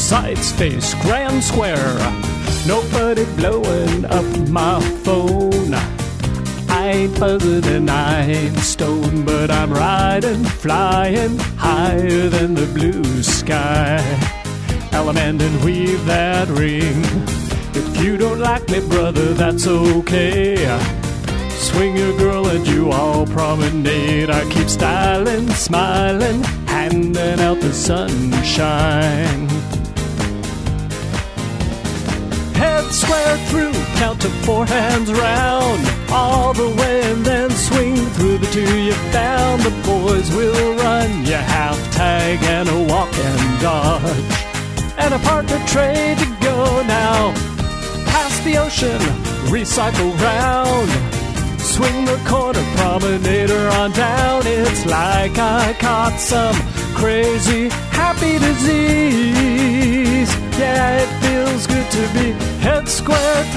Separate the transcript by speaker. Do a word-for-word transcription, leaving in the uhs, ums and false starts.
Speaker 1: sights face grand square. Nobody blowing up my phone. I ain't buzzing and I ain't stoned, but I'm riding, flying higher than the blue sky. Element and weave that ring. If you don't like me, brother, that's okay. Swing your girl and you all promenade. I keep styling, smiling, handing out the sunshine. Head square through, count to four hands round, all the way and then swing through the two you found. The boys will run you half tag and a walk and dodge, and a partner trade to go now. Past the ocean, recycle round, swing the corner, promenader on down. It's like I caught some crazy happy disease. Yeah, it feels good to be head square